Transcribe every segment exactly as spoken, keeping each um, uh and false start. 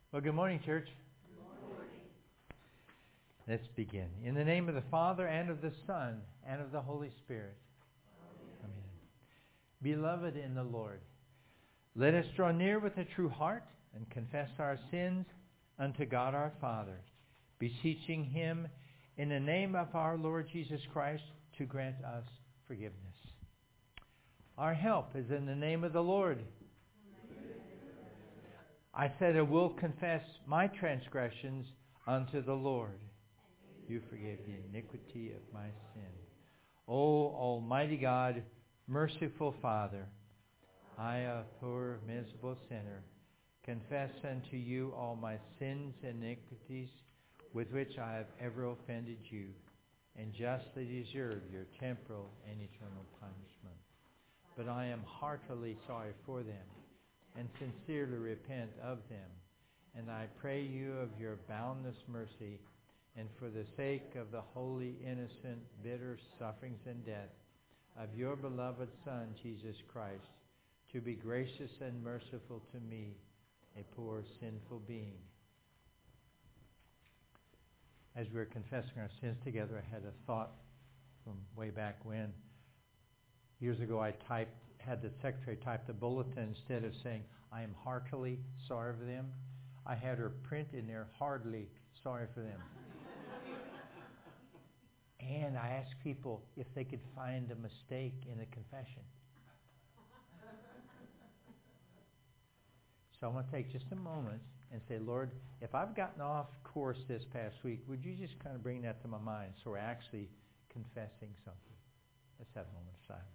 Well, good morning, church. Good morning. Let's begin. In the name of the Father, and of the Son, and of the Holy Spirit. Amen. Amen. Beloved in the Lord, let us draw near with a true heart and confess our sins unto God our Father, beseeching Him in the name of our Lord Jesus Christ to grant us forgiveness. Our help is in the name of the Lord. I said, I will confess my transgressions unto the Lord. You forgive the iniquity of my sin. O Almighty God, merciful Father, I, a poor, miserable sinner, confess unto you all my sins and iniquities with which I have ever offended you, and justly deserve your temporal and eternal punishment. But I am heartily sorry for them, and sincerely repent of them. And I pray you of your boundless mercy, and for the sake of the holy, innocent, bitter sufferings and death of your beloved Son, Jesus Christ, to be gracious and merciful to me, a poor, sinful being. As we were confessing our sins together, I had a thought from way back when. Years ago, I typed, had the secretary type the bulletin instead of saying, I am heartily sorry for them. I had her print in there, hardly sorry for them. And I asked people if they could find a mistake in the confession. So I want to take just a moment and say, Lord, if I've gotten off course this past week, would you just kind of bring that to my mind so we're actually confessing something? Let's have a moment of silence.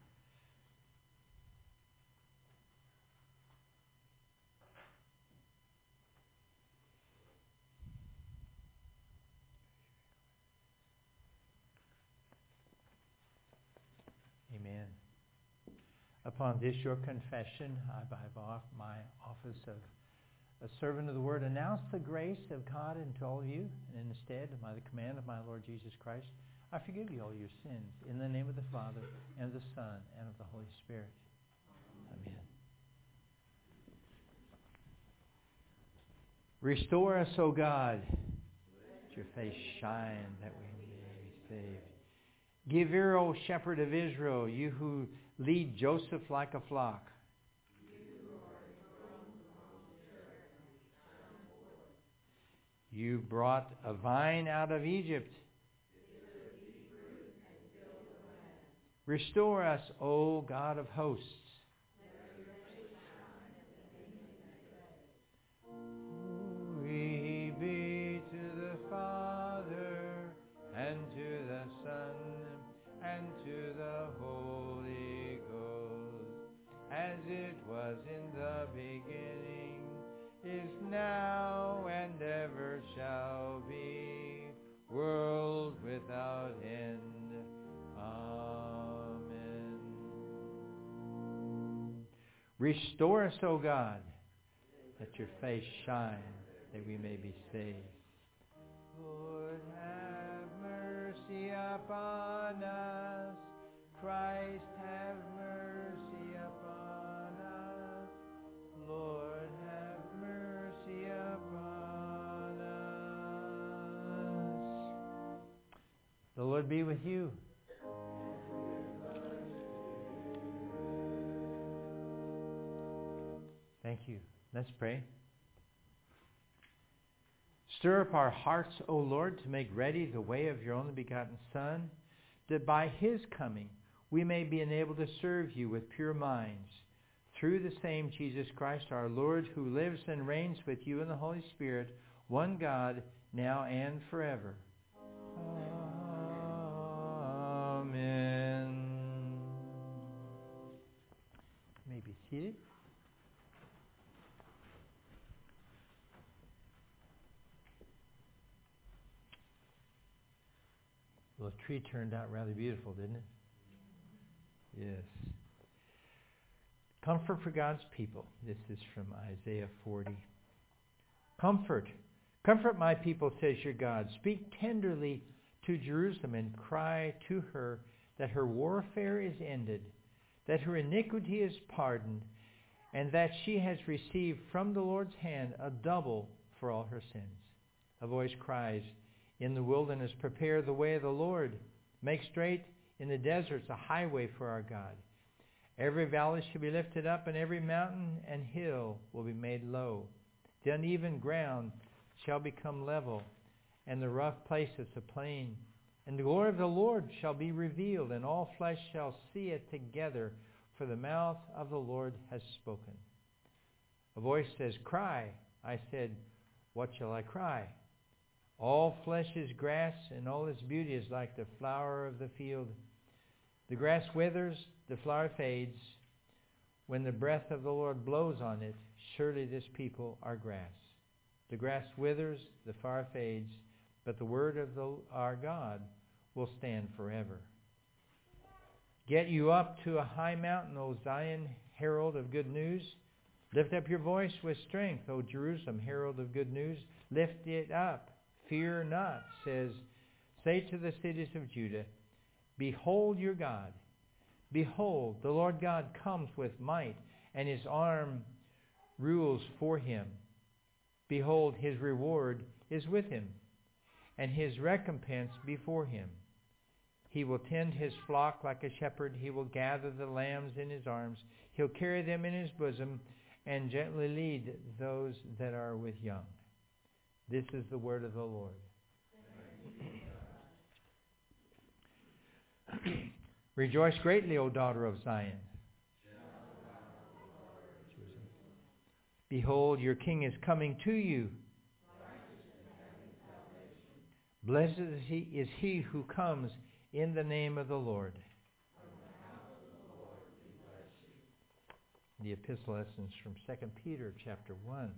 Amen. Upon this your confession, I, by off my office of a servant of the word, announce the grace of God unto all of you, and instead, by the command of my Lord Jesus Christ, I forgive you all your sins, in the name of the Father, and of the Son, and of the Holy Spirit. Amen. Restore us, O God. Let your face shine, that we may be saved. Give ear, O shepherd of Israel, you who lead Joseph like a flock. You brought a vine out of Egypt. Restore us, O God of hosts. Glory be to the Father, and to the Son, and to the Holy Ghost, as it was in the beginning, is now, and ever shall be, world without end. Amen. Restore us, O God. Let your face shine, that we may be saved. Lord, have mercy upon us. Christ, have mercy upon us. Lord, have mercy upon us. The Lord be with you. Thank you. Let's pray. Stir up our hearts, O Lord, to make ready the way of your only begotten Son, that by his coming we may be enabled to serve you with pure minds, through the same Jesus Christ our Lord, who lives and reigns with you in the Holy Spirit, one God, now and forever. Amen. You may be seated. Well, the tree turned out rather beautiful, didn't it? Yes. Comfort for God's people. This is from Isaiah forty. Comfort. Comfort my people, says your God. Speak tenderly to Jerusalem and cry to her that her warfare is ended, that her iniquity is pardoned, and that she has received from the Lord's hand a double for all her sins. A voice cries in the wilderness, prepare the way of the Lord. Make straight in the deserts a highway for our God. Every valley shall be lifted up, and every mountain and hill will be made low. The uneven ground shall become level, and the rough places a plain. And the glory of the Lord shall be revealed, and all flesh shall see it together, for the mouth of the Lord has spoken. A voice says, cry. I said, what shall I cry? All flesh is grass, and all its beauty is like the flower of the field. The grass withers, the flower fades. When the breath of the Lord blows on it, surely this people are grass. The grass withers, the flower fades, but the word of the, our God will stand forever. Get you up to a high mountain, O Zion, herald of good news. Lift up your voice with strength, O Jerusalem, herald of good news. Lift it up. Fear not, says, say to the cities of Judah, behold your God. Behold, the Lord God comes with might, and his arm rules for him. Behold, his reward is with him, and his recompense before him. He will tend his flock like a shepherd. He will gather the lambs in his arms. He'll carry them in his bosom and gently lead those that are with young. This is the word of the Lord. Rejoice greatly, O daughter of Zion. Behold, your king is coming to you. Blessed is he, is he who comes in the name of the Lord. The epistle lessons from Second Peter chapter one.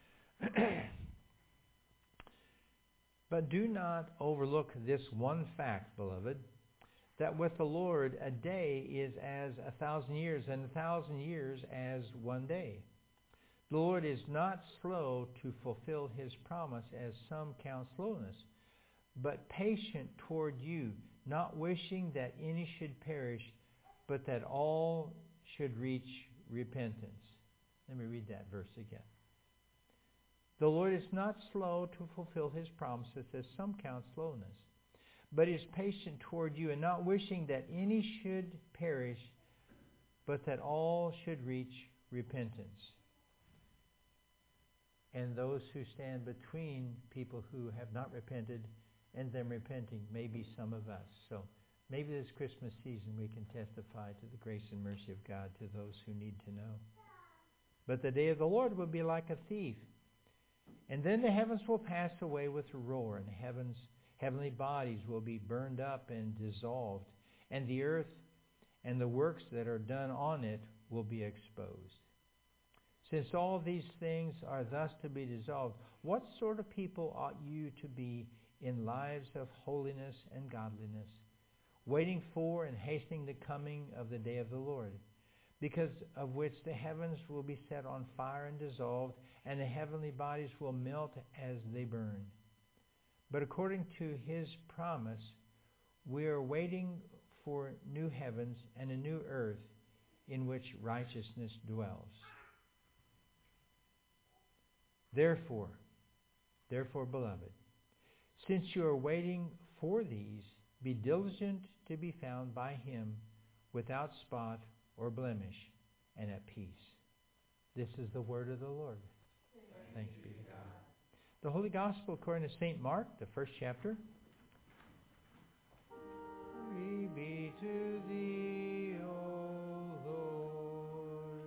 But do not overlook this one fact, beloved, that with the Lord a day is as a thousand years, and a thousand years as one day. The Lord is not slow to fulfill his promise, as some count slowness, but patient toward you, not wishing that any should perish, but that all should reach repentance. Let me read that verse again. The Lord is not slow to fulfill his promises, as some count slowness, but is patient toward you, and not wishing that any should perish, but that all should reach repentance. And those who stand between people who have not repented and them repenting may be some of us. So maybe this Christmas season we can testify to the grace and mercy of God to those who need to know. But the day of the Lord will be like a thief. And then the heavens will pass away with a roar, and the heavens, heavenly bodies will be burned up and dissolved, and the earth and the works that are done on it will be exposed. Since all these things are thus to be dissolved, what sort of people ought you to be in lives of holiness and godliness, waiting for and hastening the coming of the day of the Lord, because of which the heavens will be set on fire and dissolved, and the heavenly bodies will melt as they burn. But according to his promise, we are waiting for new heavens and a new earth in which righteousness dwells. Therefore, therefore, beloved, since you are waiting for these, be diligent to be found by him without spot or blemish and at peace. This is the word of the Lord. Thanks be to God. The Holy Gospel according to Saint Mark, the first chapter. Glory be to thee, O Lord.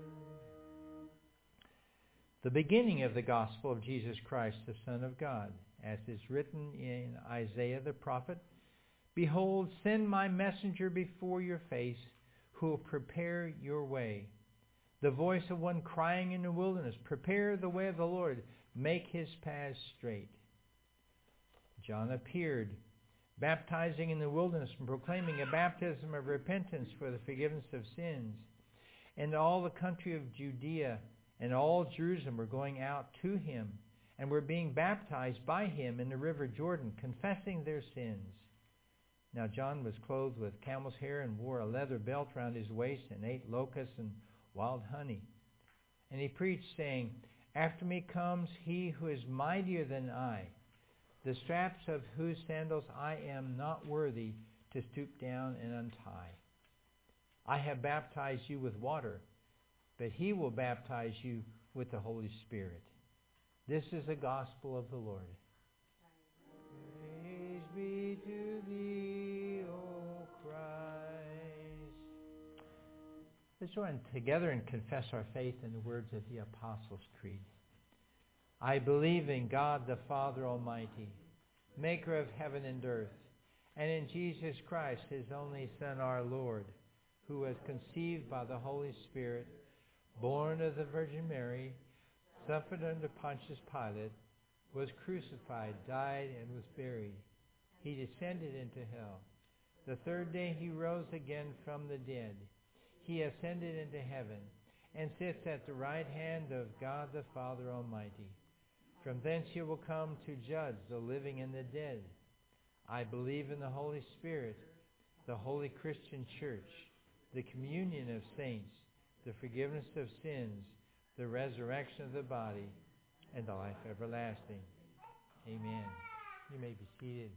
The beginning of the Gospel of Jesus Christ, the Son of God, as is written in Isaiah the prophet, behold, send my messenger before your face, who will prepare your way. The voice of one crying in the wilderness, prepare the way of the Lord, make his paths straight. John appeared, baptizing in the wilderness and proclaiming a baptism of repentance for the forgiveness of sins. And all the country of Judea and all Jerusalem were going out to him and were being baptized by him in the river Jordan, confessing their sins. Now John was clothed with camel's hair and wore a leather belt round his waist and ate locusts and wild honey. And he preached, saying, After me comes he who is mightier than I, the straps of whose sandals I am not worthy to stoop down and untie. I have baptized you with water, but he will baptize you with the Holy Spirit. This is the gospel of the Lord. Praise be to thee, O Christ. Let's join together and confess our faith in the words of the Apostles' Creed. I believe in God the Father Almighty, maker of heaven and earth, and in Jesus Christ, his only Son, our Lord, who was conceived by the Holy Spirit, born of the Virgin Mary, suffered under Pontius Pilate, was crucified, died, and was buried. He descended into hell. The third day he rose again from the dead. He ascended into heaven and sits at the right hand of God the Father Almighty. From thence he will come to judge the living and the dead. I believe in the Holy Spirit, the holy Christian church, the communion of saints, the forgiveness of sins, the resurrection of the body, and the life everlasting. Amen. You may be seated.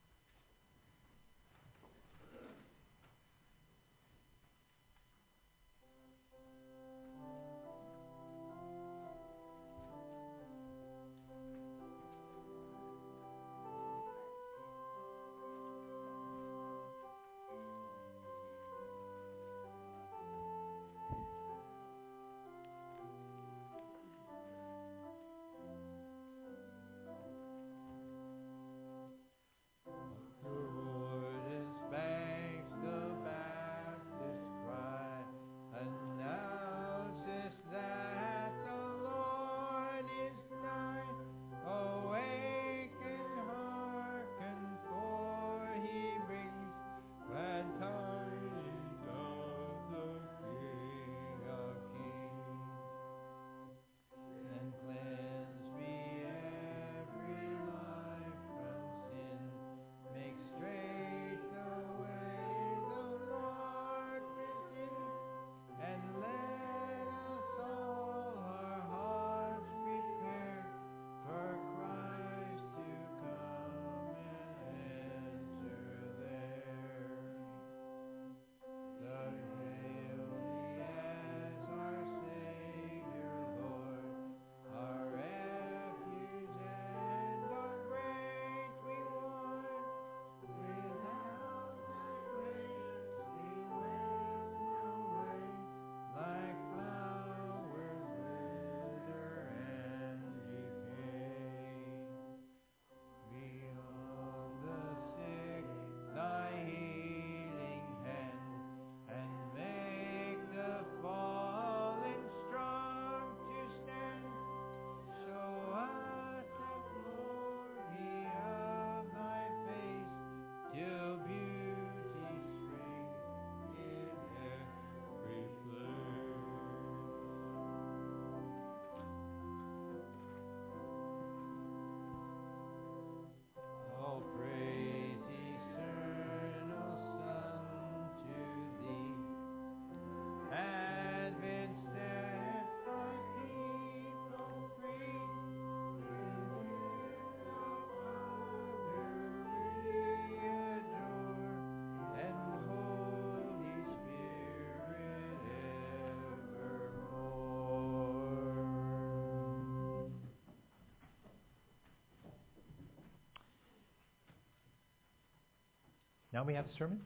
Now we have the sermon?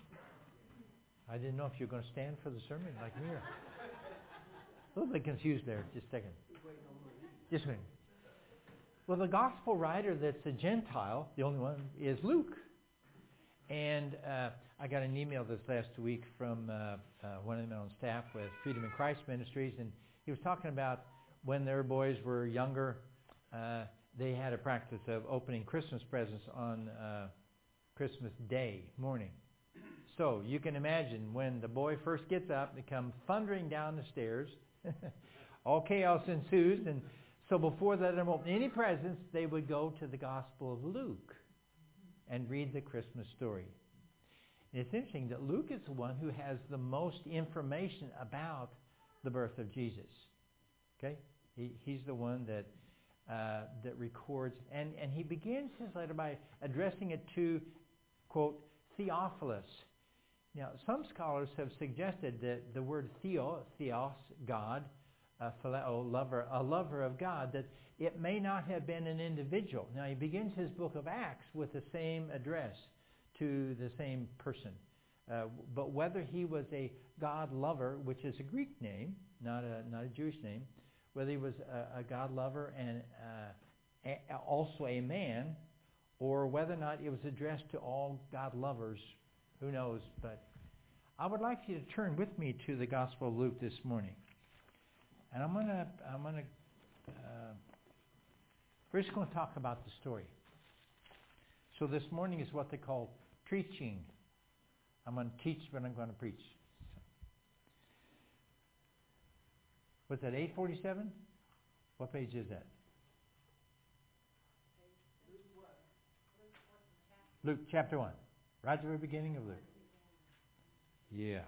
I didn't know if you were going to stand for the sermon like me or... A little bit confused there. Just a second. Just a minute. Well, the gospel writer that's a Gentile, the only one, is Luke. And uh, I got an email this last week from uh, uh, one of the men on staff with Freedom in Christ Ministries, and he was talking about when their boys were younger, uh, they had a practice of opening Christmas presents on uh, Christmas Day morning. So you can imagine when the boy first gets up, they come thundering down the stairs, all chaos ensues, and so before they let them open any presents, they would go to the Gospel of Luke and read the Christmas story. And it's interesting that Luke is the one who has the most information about the birth of Jesus. Okay? He, he's the one that uh, that records. And, and he begins his letter by addressing it to, quote, Theophilus. Now, some scholars have suggested that the word theo, theos, God, uh, phileo, lover, a lover of God, that it may not have been an individual. Now, he begins his book of Acts with the same address to the same person. Uh, but whether he was a God lover, which is a Greek name, not a not a Jewish name, whether he was a, a God lover and uh, a, also a man, or whether or not it was addressed to all God lovers, who knows? But I would like you to turn with me to the Gospel of Luke this morning, and I'm gonna I'm gonna uh, we're just going to talk about the story. So this morning is what they call preaching. I'm going to teach, but I'm going to preach. What's that, eight forty-seven? What page is that? Luke chapter one. Right at the very beginning of Luke. Yeah.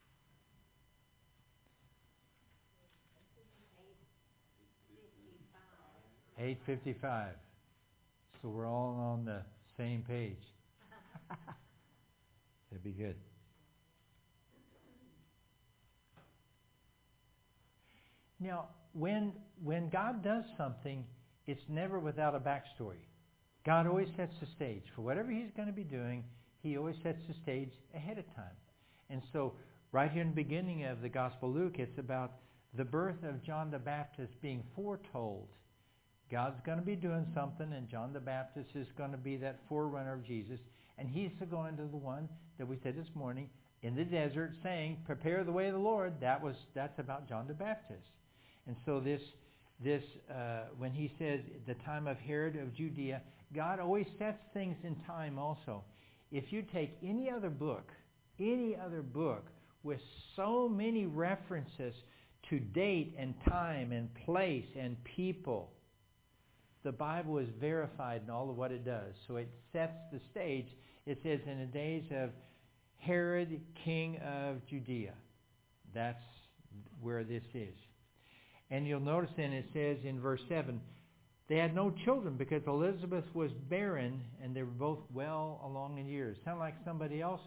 eight fifty-five. So we're all on the same page. That'd be good. Now, when when God does something, it's never without a backstory. God always sets the stage. For whatever he's going to be doing, he always sets the stage ahead of time. And so, right here in the beginning of the Gospel of Luke, it's about the birth of John the Baptist being foretold. God's going to be doing something, and John the Baptist is going to be that forerunner of Jesus. And he's going to the one that we said this morning in the desert saying, prepare the way of the Lord. That was That's about John the Baptist. And so this, this uh, when he says the time of Herod of Judea, God always sets things in time also. If you take any other book, any other book with so many references to date and time and place and people, the Bible is verified in all of what it does. So it sets the stage. It says in the days of Herod, king of Judea. That's where this is. And you'll notice then it says in verse seven, they had no children because Elizabeth was barren and they were both well along in years. Sound like somebody else?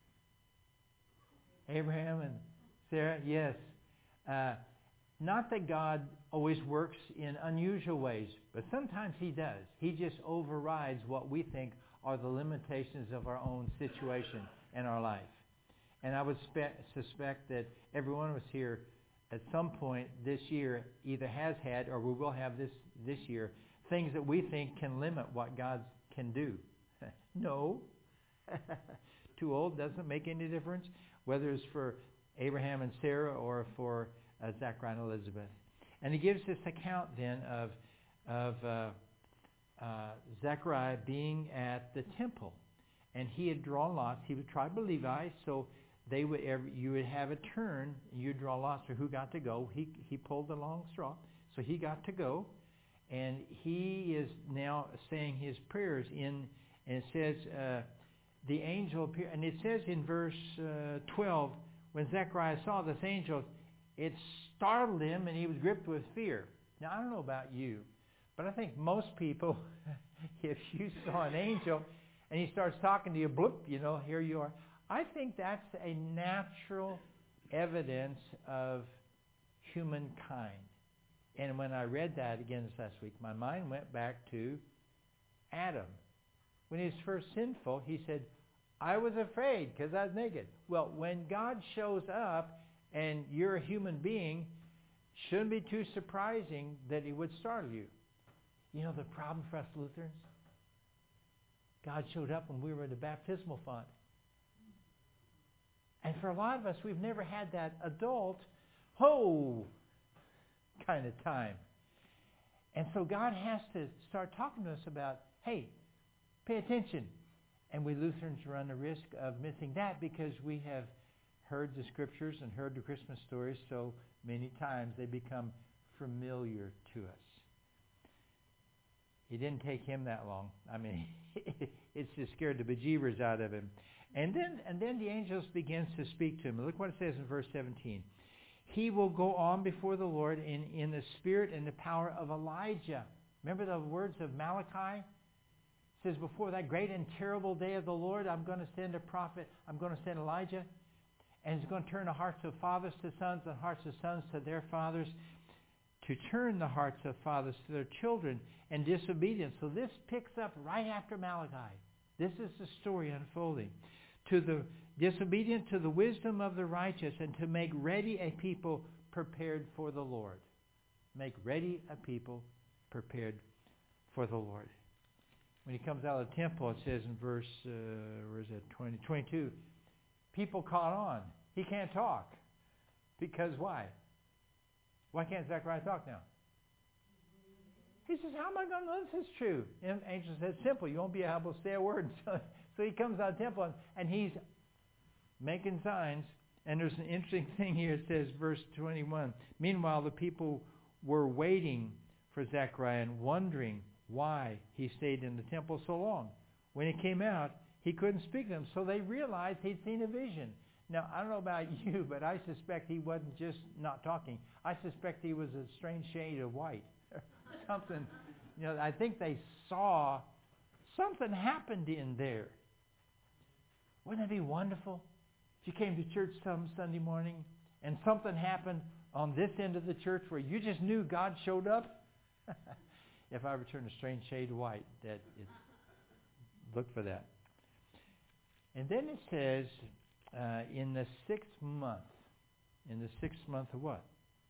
Abraham and Sarah? Yes. Uh, not that God always works in unusual ways, but sometimes he does. He just overrides what we think are the limitations of our own situation in our life. And I would spe- suspect that every one of us here at some point this year either has had or we will have this this year things that we think can limit what God can do. No. Too old doesn't make any difference, whether it's for Abraham and Sarah or for uh, Zachariah and Elizabeth. And he gives this account then of, of uh, uh, Zechariah being at the temple. And he had drawn lots. He was tribe of Levi, so they would every, you would have a turn. You'd draw lots for who got to go. He he pulled the long straw, so he got to go. And he is now saying his prayers in, and it says, uh, the angel appeared. And it says in verse uh, twelve, when Zechariah saw this angel, it startled him and he was gripped with fear. Now, I don't know about you, but I think most people, if you saw an angel and he starts talking to you, bloop, you know, here you are. I think that's a natural evidence of humankind. And when I read that again this last week, my mind went back to Adam. When he was first sinful, he said, I was afraid because I was naked. Well, when God shows up and you're a human being, shouldn't be too surprising that he would startle you. You know the problem for us Lutherans? God showed up when we were in the baptismal font. And for a lot of us, we've never had that adult, ho, kind of time. And so God has to start talking to us about, hey, pay attention. And we Lutherans run the risk of missing that because we have heard the scriptures and heard the Christmas stories so many times they become familiar to us. It didn't take him that long. I mean, it's just scared the bejeebers out of him. And then and then the angels begins to speak to him. Look what it says in verse seventeen. he will go on before the Lord in, in the spirit and the power of Elijah. Remember the words of Malachi? It says, before that great and terrible day of the Lord, I'm going to send a prophet, I'm going to send Elijah, and he's going to turn the hearts of fathers to sons and hearts of sons to their fathers, to turn the hearts of fathers to their children and disobedience. So this picks up right after Malachi. This is the story unfolding. To the disobedient, to the wisdom of the righteous, and to make ready a people prepared for the Lord. Make ready a people prepared for the Lord. When he comes out of the temple, it says in verse, uh, where is it, twenty, twenty-two, people caught on. He can't talk. Because why? Why can't Zechariah talk now? He says, how am I going to know this is true? And the angel says, simple, you won't be able to say a word. So, so he comes out of the temple, and, and he's making signs. And there's an interesting thing here. It says, verse twenty-one, meanwhile the people were waiting for Zechariah and wondering why he stayed in the temple so long. When he came out, he couldn't speak to them, so they realized he'd seen a vision. Now, I don't know about you, but I suspect he wasn't just not talking. I suspect he was a strange shade of white. Something, you know, I think they saw something happened in there. Wouldn't it be wonderful if you came to church some Sunday morning and something happened on this end of the church where you just knew God showed up? If I ever turned a strange shade of white, that is, look for that. And then it says, uh, in the sixth month, in the sixth month of what?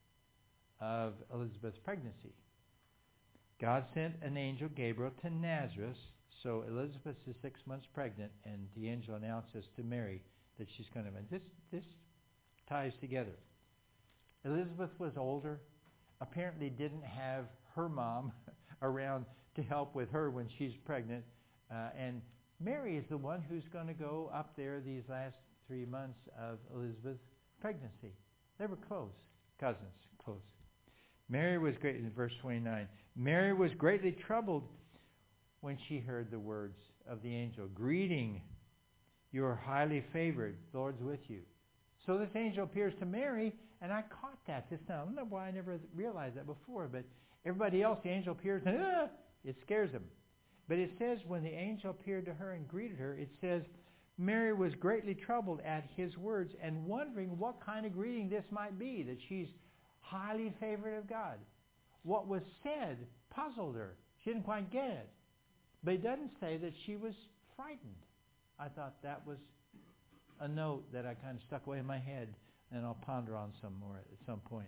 Of Elizabeth's pregnancy. God sent an angel, Gabriel, to Nazareth. So Elizabeth is six months pregnant, and the angel announces to Mary that she's going to... This, this ties together. Elizabeth was older, apparently didn't have her mom around to help with her when she's pregnant. Uh, and Mary is the one who's going to go up there these last three months of Elizabeth's pregnancy. They were close, cousins, close. Mary was great, in verse twenty-nine, Mary was greatly troubled when she heard the words of the angel. Greeting, you are highly favored, the Lord's with you. So this angel appears to Mary, and I caught that this time. I don't know why I never realized that before, but everybody else, the angel appears, and ah, it scares them. But it says when the angel appeared to her and greeted her, it says, Mary was greatly troubled at his words and wondering what kind of greeting this might be, that she's highly favored of God. What was said puzzled her. She didn't quite get it. But it doesn't say that she was frightened. I thought that was a note that I kind of stuck away in my head, and I'll ponder on some more at some point.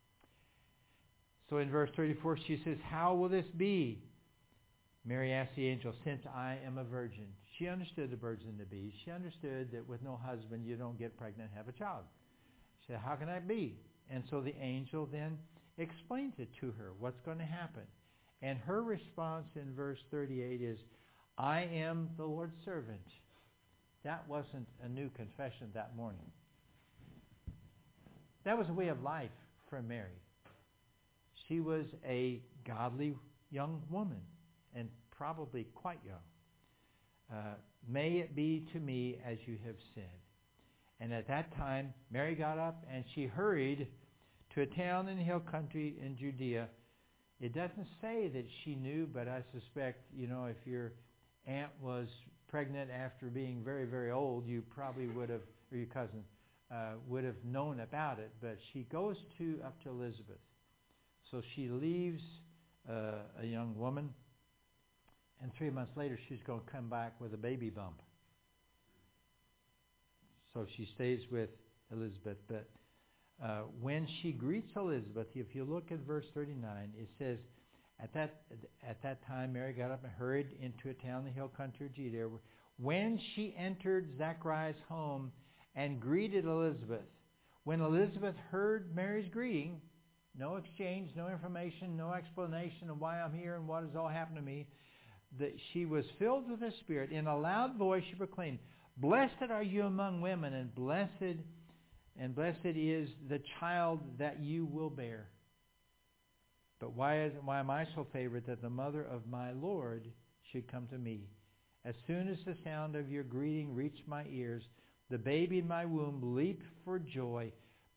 So in verse thirty-four, she says, how will this be? Mary asked the angel, since I am a virgin. She understood the birds and the bees. She understood that with no husband, you don't get pregnant and have a child. She said, how can that be? And so the angel then explains it to her, what's going to happen. And her response in verse thirty-eight is, I am the Lord's servant. That wasn't a new confession that morning. That was a way of life for Mary. She was a godly young woman, and probably quite young. Uh, May it be to me as you have said. And at that time, Mary got up and she hurried to a town in the hill country in Judea. It doesn't say that she knew, but I suspect, you know, if your aunt was pregnant after being very, very old, you probably would have, or your cousin, uh, would have known about it. But she goes to up to Elizabeth. So she leaves uh, a young woman, and three months later she's going to come back with a baby bump. So she stays with Elizabeth. But uh, when she greets Elizabeth, if you look at verse thirty-nine, it says, At that at that time Mary got up and hurried into a town in the hill country of Judea. When she entered Zechariah's home and greeted Elizabeth, when Elizabeth heard Mary's greeting, no exchange, no information, no explanation of why I'm here and what has all happened to me, that she was filled with the Spirit. In a loud voice she proclaimed, Blessed are you among women, and blessed and blessed is the child that you will bear. But why is why am I so favored that the mother of my Lord should come to me? As soon as the sound of your greeting reached my ears, the baby in my womb leaped for joy.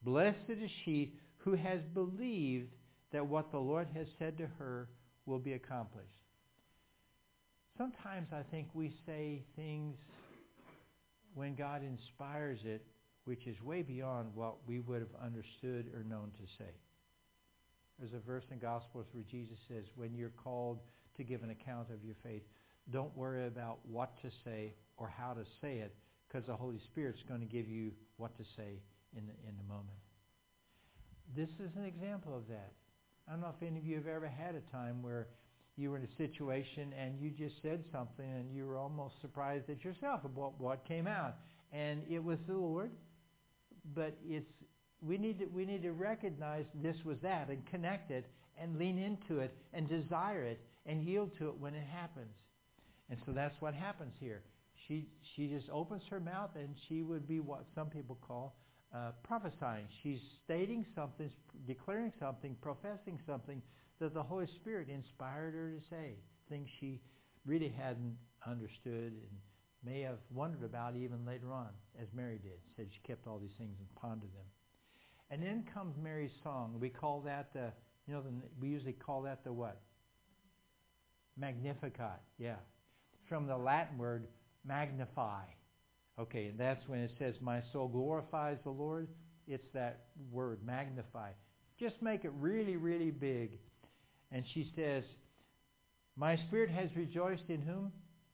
Blessed is she who has believed that what the Lord has said to her will be accomplished. Sometimes I think we say things when God inspires it, which is way beyond what we would have understood or known to say. There's a verse in Gospels where Jesus says, when you're called to give an account of your faith, don't worry about what to say or how to say it, because the Holy Spirit's going to give you what to say in the, in the moment. This is an example of that. I don't know if any of you have ever had a time where you were in a situation and you just said something and you were almost surprised at yourself of what, what came out. And it was the Lord, but it's we need to, we need to recognize this was that and connect it and lean into it and desire it and yield to it when it happens. And so that's what happens here. She she just opens her mouth and she would be what some people call uh, prophesying. She's stating something, declaring something, professing something that the Holy Spirit inspired her to say, things she really hadn't understood and may have wondered about even later on, as Mary did. Said she kept all these things and pondered them. And then comes Mary's song. We call that the, you know, the, we usually call that the what? Magnificat, yeah. From the Latin word magnify. Okay, and that's when it says, my soul glorifies the Lord. It's that word, magnify. Just make it really, really big. And she says, my spirit has rejoiced in whom?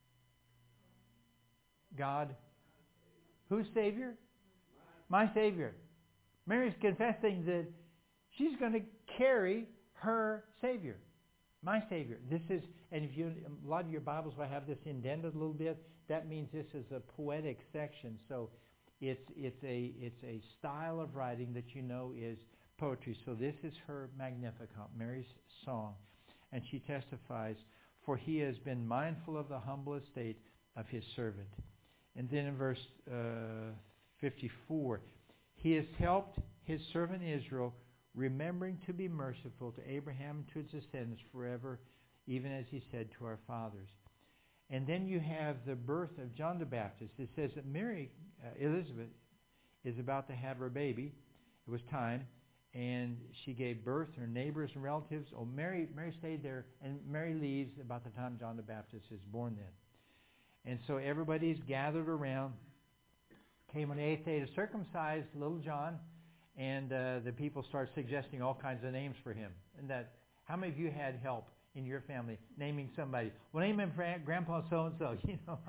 God. Who's Savior? My Savior. Mary's confessing that she's going to carry her Savior. My Savior. This is, and if you, a lot of your Bibles will have this indented a little bit. That means this is a poetic section. So it's it's a it's a style of writing that you know is poetry. So this is her Magnificat, Mary's song, and she testifies, for he has been mindful of the humble estate of his servant. And then in verse uh, fifty-four, he has helped his servant Israel, remembering to be merciful to Abraham and to his descendants forever, even as he said to our fathers. And then you have the birth of John the Baptist. It says that Mary, uh, Elizabeth, is about to have her baby. It was time, and she gave birth. Her neighbors and relatives. Oh, Mary, Mary stayed there, and Mary leaves about the time John the Baptist is born. Then, and so everybody's gathered around. Came on the eighth day to circumcise little John, and uh, the people start suggesting all kinds of names for him. And that, how many of you had help in your family naming somebody? Well, name him Grandpa so-and-so, you know.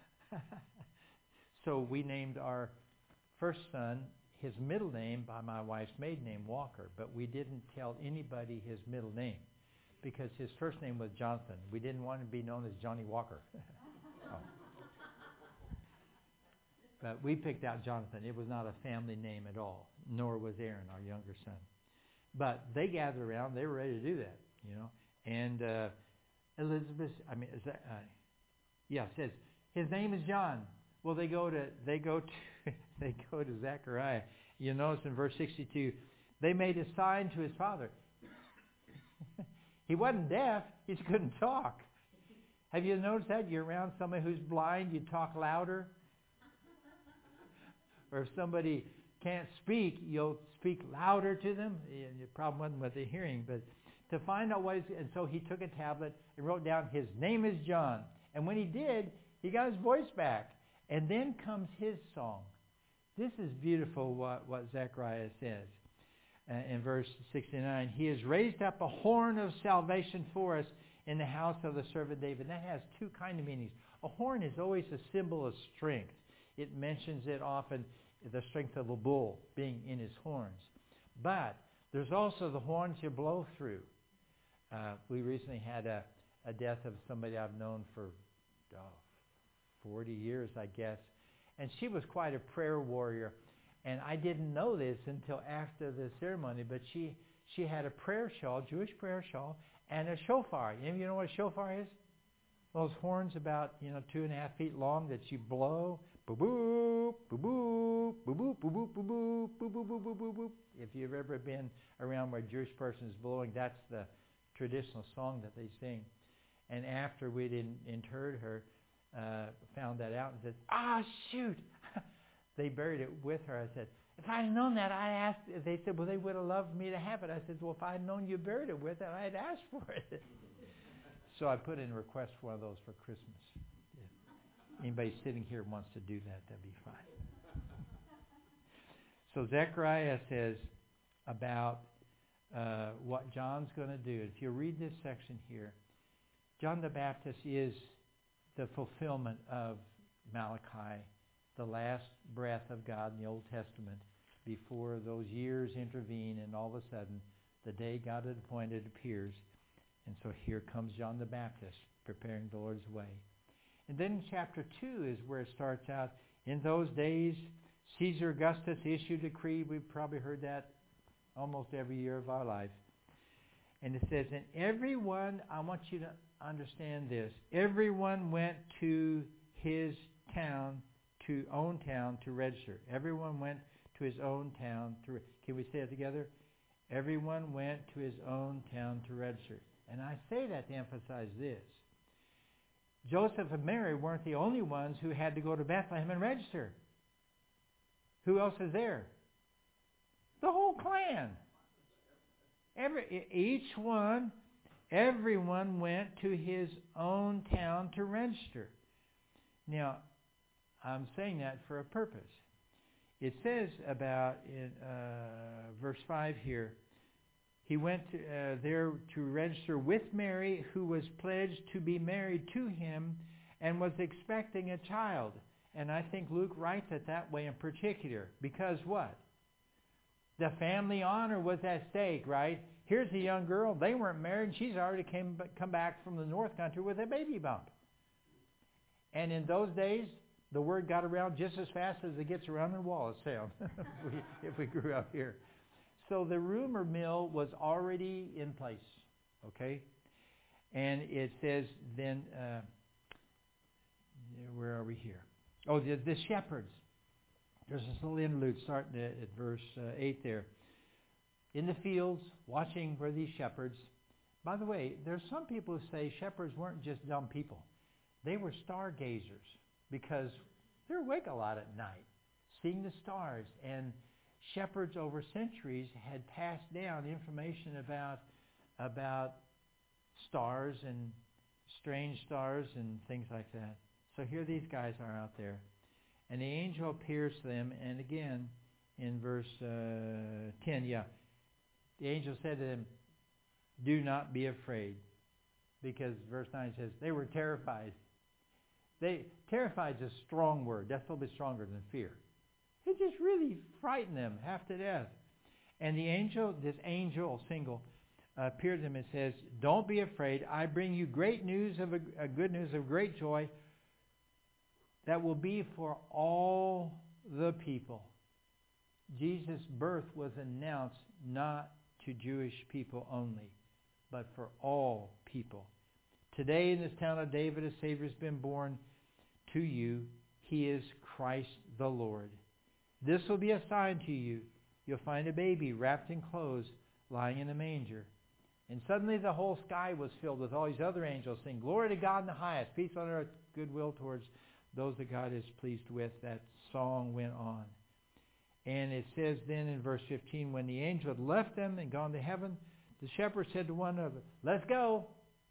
So we named our first son his middle name by my wife's maiden name, Walker, but we didn't tell anybody his middle name because his first name was Jonathan. We didn't want to be known as Johnny Walker. Oh. But we picked out Jonathan. It was not a family name at all, nor was Aaron, our younger son. But they gathered around. They were ready to do that, you know. And uh, Elizabeth, I mean, is that, uh, yeah, it says his name is John. Well, they go to they go to they go to Zechariah. You notice in verse sixty-two, they made a sign to his father. He wasn't deaf; he just couldn't talk. Have you noticed that? You're around somebody who's blind, you talk louder. Or if somebody can't speak, you'll speak louder to them. The problem wasn't with the hearing, but to find out what is, and so he took a tablet and wrote down, his name is John. And when he did, he got his voice back. And then comes his song. This is beautiful what, what Zechariah says uh, in verse sixty-nine. He has raised up a horn of salvation for us in the house of the servant David. That has two kind of meanings. A horn is always a symbol of strength. It mentions it often, the strength of a bull being in his horns. But there's also the horns you blow through. Uh, we recently had a, a death of somebody I've known for oh, forty years, I guess. And she was quite a prayer warrior. And I didn't know this until after the ceremony, but she, she had a prayer shawl, Jewish prayer shawl, and a shofar. Any of you know what a shofar is? Those horns about, you know, two and a half feet long that you blow. Boo-boop, boo-boop, boo-boop, boo-boop, boo-boop, boo-boop, boo-boop, boo-boop. If you've ever been around where a Jewish person is blowing, that's the traditional song that they sing. And after we'd in, interred her, uh, found that out and said, ah, shoot. They buried it with her. I said, If I had known that, I asked, they said, well, they would have loved me to have it. I said, well, if I had known you buried it with it, I'd asked for it. So I put in a request for one of those for Christmas. If anybody sitting here wants to do that, that'd be fine. So Zechariah says about uh, what John's going to do. If you read this section here, John the Baptist is the fulfillment of Malachi, the last breath of God in the Old Testament, before those years intervene, and all of a sudden, the day God had appointed appears. And so here comes John the Baptist, preparing the Lord's way. And then in chapter two is where it starts out. In those days, Caesar Augustus issued a decree. We've probably heard that almost every year of our life. And it says, and everyone, I want you to understand this, everyone went to his town, to own town to register. Everyone went to his own town to register. Can we say it together? Everyone went to his own town to register. And I say that to emphasize this. Joseph and Mary weren't the only ones who had to go to Bethlehem and register. Who else is there? The whole clan. Every, each one, everyone went to his own town to register. Now, I'm saying that for a purpose. It says about in uh, verse five here, he went to, uh, there to register with Mary, who was pledged to be married to him and was expecting a child. And I think Luke writes it that way in particular. Because what? The family honor was at stake, right? Here's a young girl. They weren't married. She's already came, come back from the north country with a baby bump. And in those days, the word got around just as fast as it gets around in Wallace Sound, if, we, if we grew up here. So the rumor mill was already in place, okay? And it says then, uh, where are we here? Oh, the, the shepherds. There's this little interlude starting at, at verse uh, eight there. In the fields, watching were these shepherds. By the way, there's some people who say shepherds weren't just dumb people. They were stargazers because they're awake a lot at night, seeing the stars. And shepherds over centuries had passed down information about about stars and strange stars and things like that. So here these guys are out there. And the angel appears to them, and again, in verse uh, ten, yeah, the angel said to them, do not be afraid. Because verse nine says, they were terrified. They terrified is a strong word. That's a little bit stronger than fear. It just really frightened them half to death. And the angel, this angel, single, uh, appeared to them and says, don't be afraid. I bring you great news of a, a good news of great joy that will be for all the people. Jesus' birth was announced not to Jewish people only, but for all people. Today in this town of David, a Savior has been born to you. He is Christ the Lord. This will be a sign to you. You'll find a baby wrapped in clothes lying in a manger. And suddenly the whole sky was filled with all these other angels saying, glory to God in the highest, peace on earth, goodwill towards those that God is pleased with. That song went on. And it says then in verse fifteen, when the angel had left them and gone to heaven, the shepherds said to one another, let's go.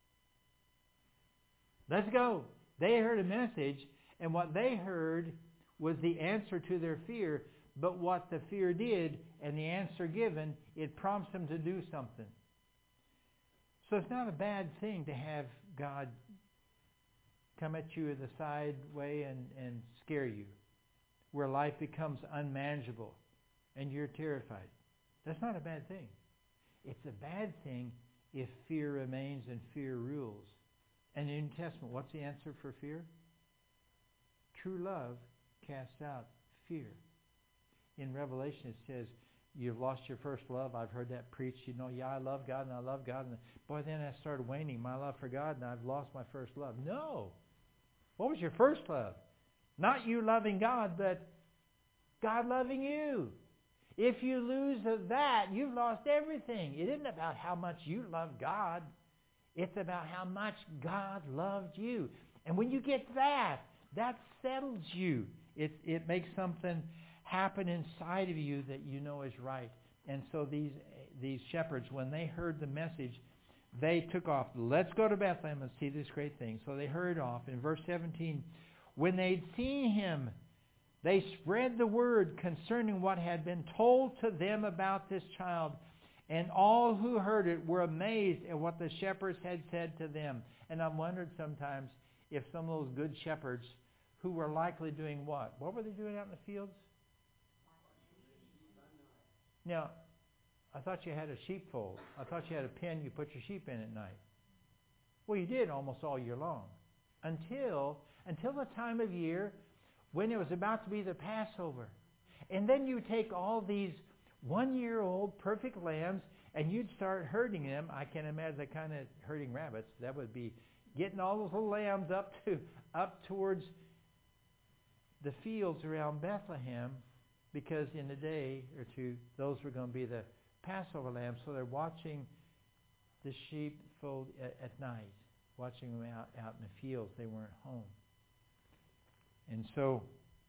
Let's go. They heard a message, and what they heard was the answer to their fear. But what the fear did, and the answer given, it prompts them to do something. So it's not a bad thing to have God come at you in the side way and, and scare you, where life becomes unmanageable and you're terrified. That's not a bad thing. It's a bad thing if fear remains and fear rules. And in the New Testament, what's the answer for fear? True love casts out fear. In Revelation it says, you've lost your first love. I've heard that preached. You know, yeah, I love God and I love God. And boy, then I started waning my love for God and I've lost my first love. No. What was your first love? Not you loving God, but God loving you. If you lose that, you've lost everything. It isn't about how much you love God. It's about how much God loved you. And when you get that, that settles you. It, it makes something happen inside of you that you know is right. And so these these shepherds, when they heard the message, they took off. Let's go to Bethlehem and see this great thing. So they hurried off. In verse seventeen, when they'd seen him, they spread the word concerning what had been told to them about this child. And all who heard it were amazed at what the shepherds had said to them. And I've wondered sometimes if some of those good shepherds who were likely doing what? What were they doing out in the fields? Now, I thought you had a sheepfold. I thought you had a pen you put your sheep in at night. Well, you did almost all year long. Until, until the time of year when it was about to be the Passover. And then you take all these one-year-old perfect lambs and you'd start herding them. I can imagine the kind of herding rabbits. That would be getting all those little lambs up to up towards the fields around Bethlehem, because in a day or two, those were going to be the Passover lambs. So they're watching the sheepfold at, at night, watching them out, out in the fields. They weren't home. And so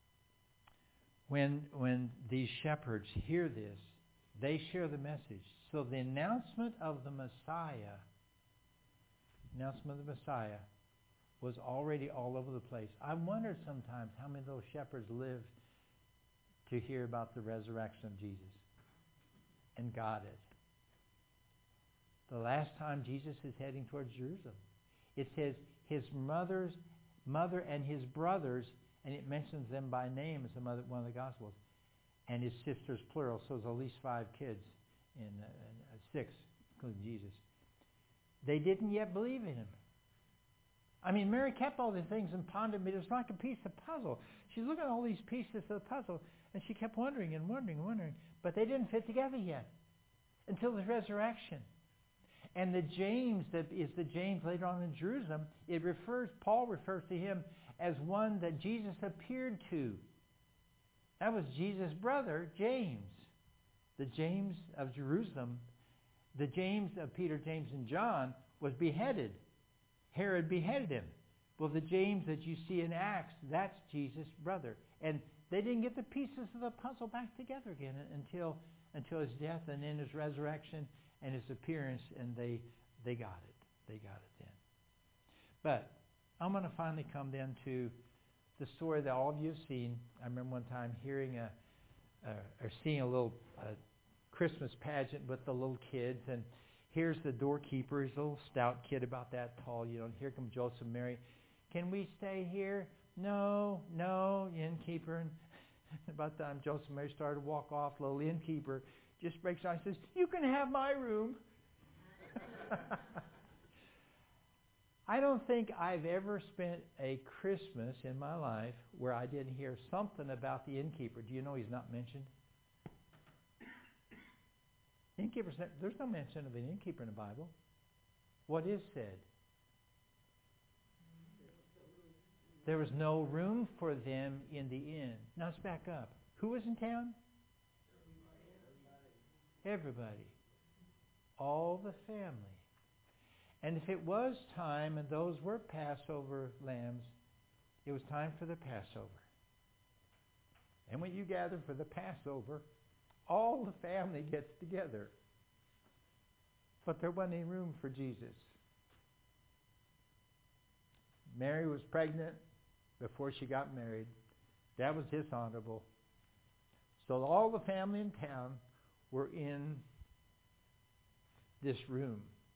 when when these shepherds hear this, they share the message. So the announcement of the Messiah, announcement of the Messiah, was already all over the place. I wonder sometimes how many of those shepherds lived to hear about the resurrection of Jesus and got it. The last time Jesus is heading towards Jerusalem, it says his mother's mother and his brothers, and it mentions them by name as the mother, one of the Gospels, and his sisters plural, so there's at least five kids, in, uh, uh, six, including Jesus. They didn't yet believe in him. I mean, Mary kept all these things and pondered them. It was like a piece of puzzle. She's looking at all these pieces of the puzzle, and she kept wondering and wondering and wondering, but they didn't fit together yet until the resurrection. And the James that is the James later on in Jerusalem, it refers, Paul refers to him as one that Jesus appeared to. That was Jesus' brother, James. The James of Jerusalem, the James of Peter, James, and John was beheaded. Herod beheaded him. Well, the James that you see in Acts, that's Jesus' brother. And they didn't get the pieces of the puzzle back together again until until his death and then his resurrection and his appearance, and they they got it. They got it then. But I'm going to finally come then to the story that all of you have seen. I remember one time hearing a, uh, or seeing a little uh, Christmas pageant with the little kids, and here's the doorkeeper. He's a little stout kid about that tall. You know, and here come Joseph and Mary. Can we stay here? No, no, innkeeper. And about the time Joseph and Mary started to walk off, little innkeeper just breaks out and says, "You can have my room." I don't think I've ever spent a Christmas in my life where I didn't hear something about the innkeeper. Do you know he's not mentioned? Innkeeper's not, there's no mention of an innkeeper in the Bible. What is said? There was no room for them in the inn. Now let's back up. Who was in town? Everybody. All the family. And if it was time, and those were Passover lambs, it was time for the Passover. And when you gather for the Passover, all the family gets together. But there wasn't any room for Jesus. Mary was pregnant before she got married. That was dishonorable. So all the family in town were in this room.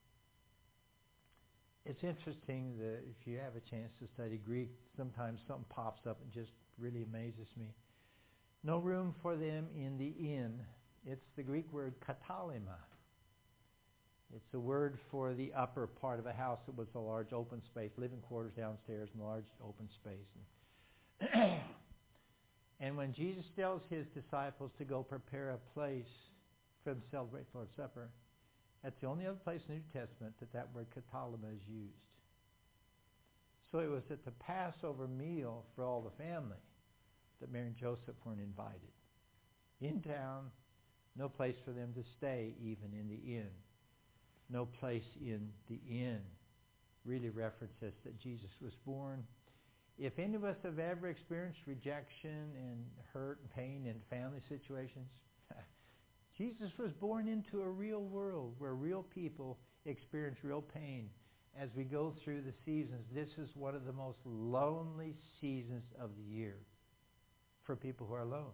It's interesting that if you have a chance to study Greek, sometimes something pops up and just really amazes me. No room for them in the inn. It's the Greek word katalima. It's a word for the upper part of a house. It was a large open space, living quarters downstairs and a large open space. And, and when Jesus tells his disciples to go prepare a place for them to celebrate the Lord's Supper, that's the only other place in the New Testament that that word katalima is used. So it was at the Passover meal for all the family that Mary and Joseph weren't invited. In town, no place for them to stay, even in the inn. No place in the inn really references that Jesus was born if any of us have ever experienced rejection and hurt and pain in family situations, Jesus was born into a real world where real people experience real pain. As we go through the seasons, this is one of the most lonely seasons of the year for people who are alone.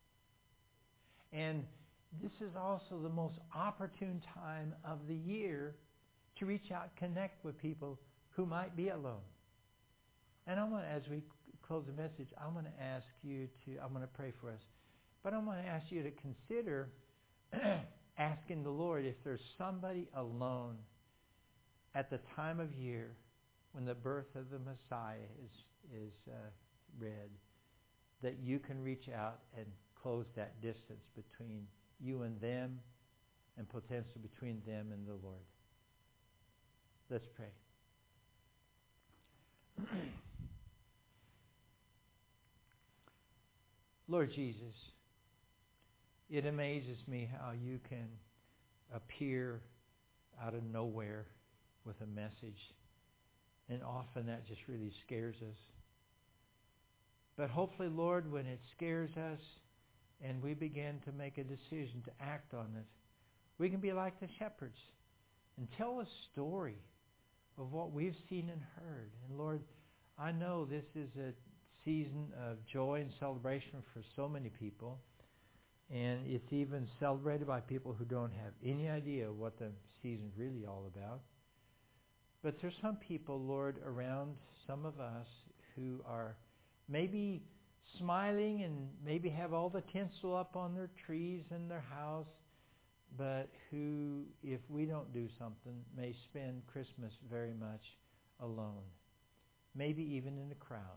And this is also the most opportune time of the year to reach out, connect with people who might be alone. And I'm going to, as we close the message, I'm going to ask you to, I'm going to pray for us, but I'm going to ask you to consider asking the Lord if there's somebody alone at the time of year when the birth of the Messiah is, is uh, read, that you can reach out and close that distance between you and them and potentially between them and the Lord. Let's pray. Lord Jesus, it amazes me how you can appear out of nowhere with a message, and often that just really scares us. But hopefully, Lord, when it scares us and we begin to make a decision to act on it, we can be like the shepherds and tell a story of what we've seen and heard. And Lord, I know this is a season of joy and celebration for so many people, and it's even celebrated by people who don't have any idea what the season's really all about. But there's some people, Lord, around some of us who are maybe smiling and maybe have all the tinsel up on their trees in their house, but who, if we don't do something, may spend Christmas very much alone, maybe even in a crowd.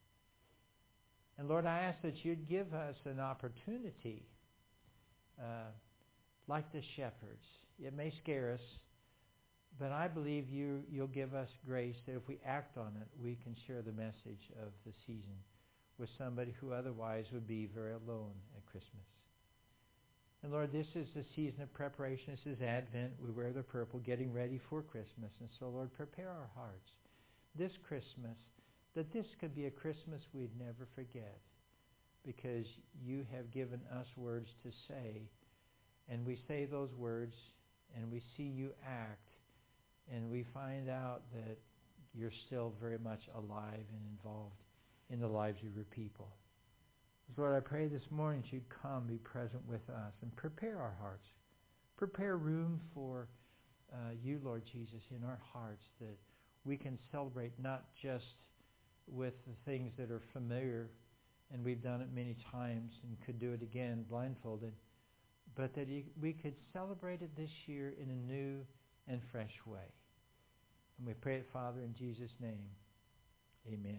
And Lord, I ask that you'd give us an opportunity, uh, like the shepherds. It may scare us, but I believe you, you'll give us grace that if we act on it, we can share the message of the season with somebody who otherwise would be very alone at Christmas. And Lord, this is the season of preparation. This is Advent. We wear the purple, getting ready for Christmas. And so, Lord, prepare our hearts this Christmas, that this could be a Christmas we'd never forget, because you have given us words to say, and we say those words, and we see you act, and we find out that you're still very much alive and involved in the lives of your people. Lord, I pray this morning that you'd come, be present with us, and prepare our hearts. Prepare room for uh, you, Lord Jesus, in our hearts, that we can celebrate not just with the things that are familiar, and we've done it many times and could do it again blindfolded, but that we could celebrate it this year in a new and fresh way. And we pray it, Father, in Jesus' name. Amen.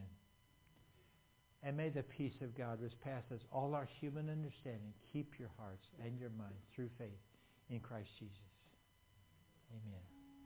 And may the peace of God, which passes all our human understanding, keep your hearts and your minds through faith in Christ Jesus. Amen.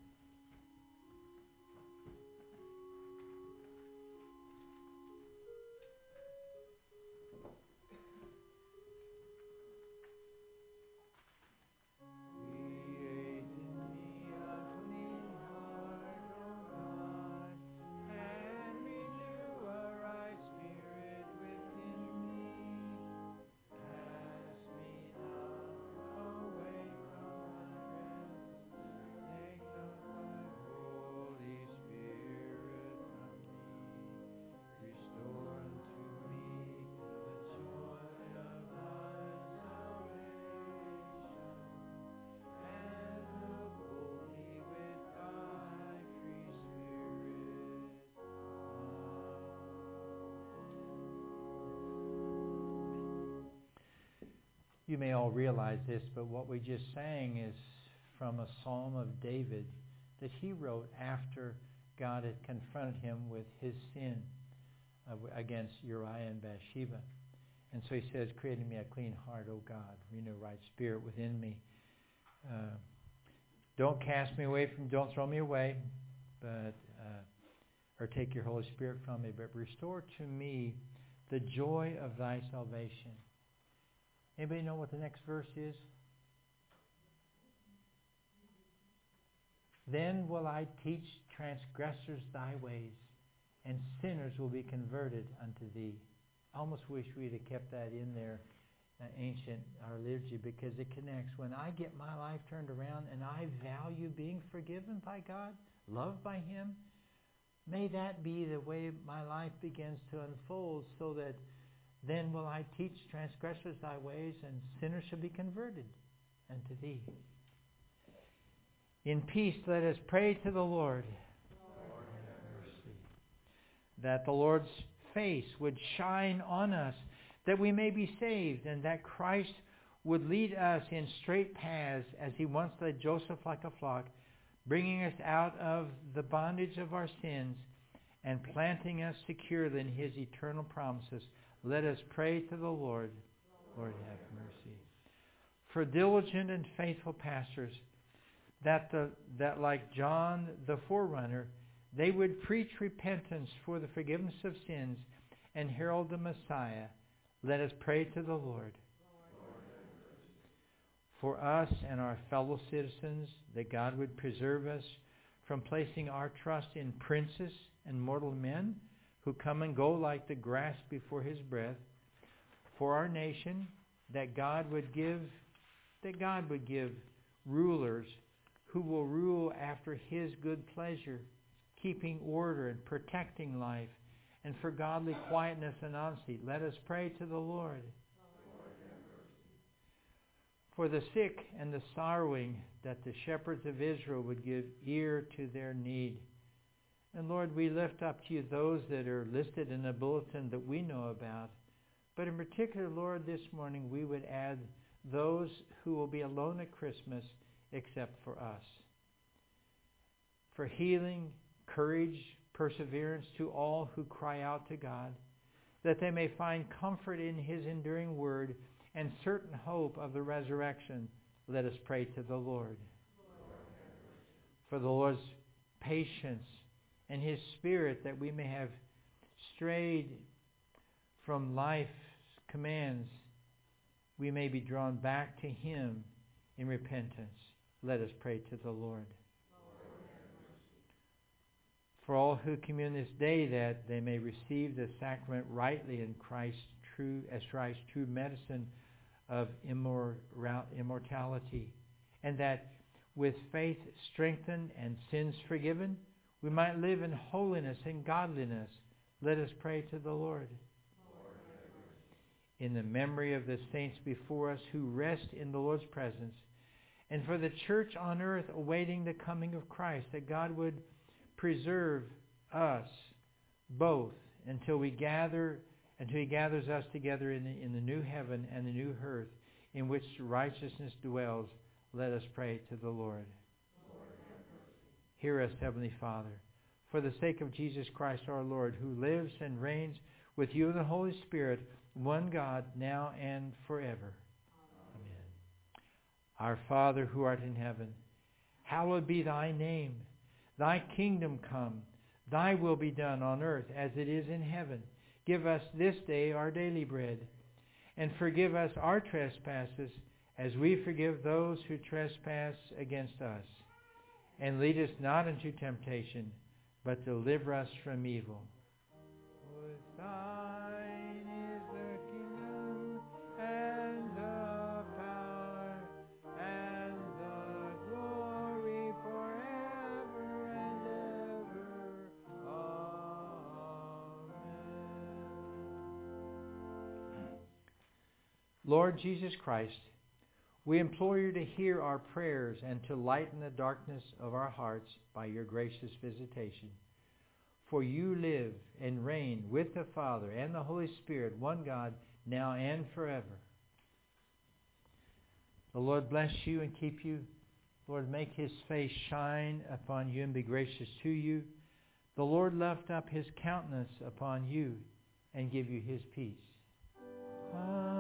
You may all realize this, but what we just sang is from a Psalm of David that he wrote after God had confronted him with his sin uh, against Uriah and Bathsheba. And so he says, create in me a clean heart, O God, renew a right spirit within me. Uh, don't cast me away from, don't throw me away, but uh, or take your Holy Spirit from me, but restore to me the joy of thy salvation. Anybody know what the next verse is? Then will I teach transgressors thy ways, and sinners will be converted unto thee. I almost wish we'd have kept that in there, uh, ancient, our liturgy, because it connects. When I get my life turned around and I value being forgiven by God, loved by Him, may that be the way my life begins to unfold, so that then will I teach transgressors thy ways, and sinners shall be converted unto thee. In peace let us pray to the Lord. Lord, have mercy. That the Lord's face would shine on us, that we may be saved, and that Christ would lead us in straight paths as He once led Joseph like a flock, bringing us out of the bondage of our sins and planting us securely in His eternal promises. Let us pray to the Lord. Lord, have mercy. For diligent and faithful pastors, that the that like John the forerunner, they would preach repentance for the forgiveness of sins and herald the Messiah. Let us pray to the Lord. For us and our fellow citizens, that God would preserve us from placing our trust in princes and mortal men who come and go like the grass before His breath. For our nation, that God would give that God would give rulers who will rule after His good pleasure, keeping order and protecting life, and for godly quietness and honesty. Let us pray to the Lord. Lord, for the sick and the sorrowing, that the shepherds of Israel would give ear to their need. And Lord, we lift up to You those that are listed in the bulletin that we know about. But in particular, Lord, this morning we would add those who will be alone at Christmas except for us. For healing, courage, perseverance to all who cry out to God, that they may find comfort in His enduring word and certain hope of the resurrection. Let us pray to the Lord. Lord, for the Lord's patience and His Spirit, that we may have strayed from life's commands, we may be drawn back to Him in repentance. Let us pray to the Lord. For all who commune this day, that they may receive the sacrament rightly in Christ's true, as Christ's true medicine of immor- immortality, and that with faith strengthened and sins forgiven, we might live in holiness and godliness. Let us pray to the Lord. Lord, in the memory of the saints before us who rest in the Lord's presence, and for the church on earth awaiting the coming of Christ, that God would preserve us both until we gather, until He gathers us together in the, in the new heaven and the new earth in which righteousness dwells. Let us pray to the Lord. Lord, hear us, Heavenly Father, for the sake of Jesus Christ our Lord, who lives and reigns with You and the Holy Spirit, one God, now and forever. Amen. Our Father, who art in heaven, hallowed be Thy name. Thy kingdom come, Thy will be done on earth as it is in heaven. Give us this day our daily bread, and forgive us our trespasses as we forgive those who trespass against us. And lead us not into temptation, but deliver us from evil. For Thine is the kingdom and the power and the glory forever and ever. Amen. Lord Jesus Christ, we implore You to hear our prayers and to lighten the darkness of our hearts by Your gracious visitation. For You live and reign with the Father and the Holy Spirit, one God, now and forever. The Lord bless you and keep you. Lord, make His face shine upon you and be gracious to you. The Lord lift up His countenance upon you and give you His peace. Amen.